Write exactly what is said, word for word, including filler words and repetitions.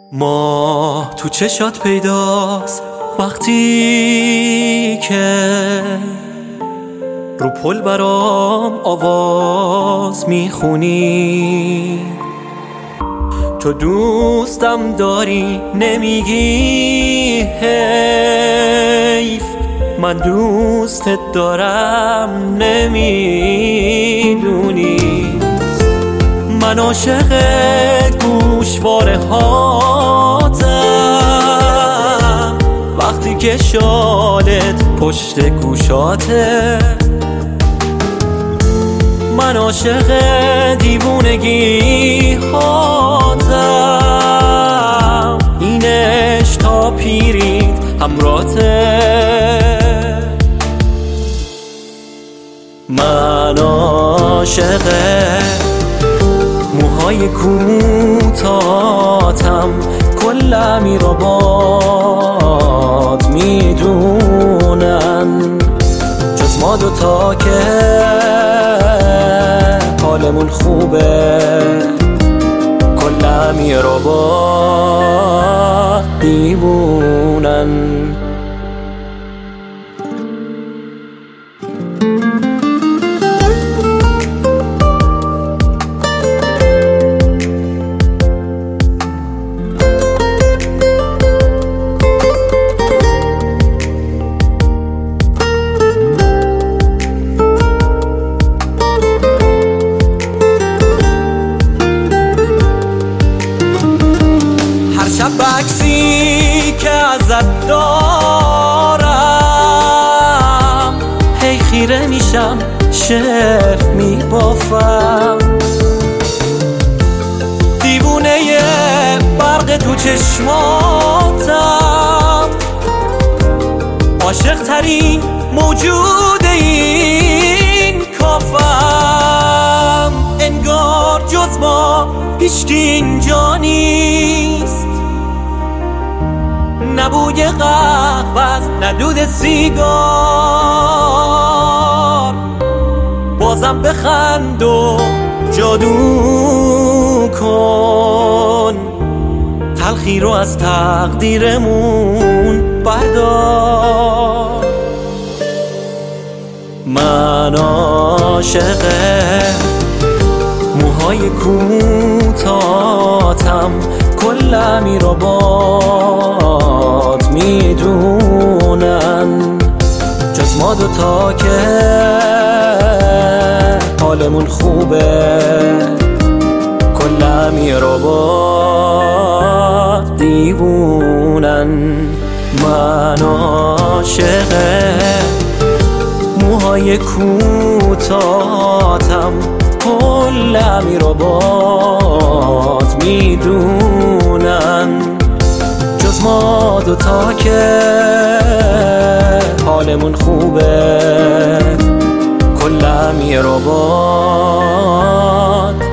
ماه تو چشات پیداست وقتی که رو پل برام آواز میخونی. تو دوستم داری نمیگی حیف، من دوستت دارم نمیدونی. من عاشق گوشواره هاتم وقتی که شالت پشت گوشاته. من عاشق دیوونگی هاتم، اینش تا پیریت همراته. من عاشق موهای کوتاه‌تم، کل امیرآباد میدونن جز ما دوتا که حالمون خوبه. کل امیرآباد دیوونن. بکسی که ازت دارم هی خیره میشم، شعر میبافم. دیوونه برق تو چشماتم، عاشق ترین موجود این کافم. انگار جز ما هیچکی اینجا نیست، نه بوی قهوه نه دود سیگار. بازم بخند و جادو کن، تلخی رو از تقدیرمون بردار. من عاشق موهای کوتاه‌تم، کل امیرآباد میدونن جز ما دوتا که حالمون خوبه. کل امیرآباد دیوونن. من عاشق موهای کوتاه‌تم، کل امیرآباد میدونن جز ما دوتا که حالمون خوبه. کل امیرآباد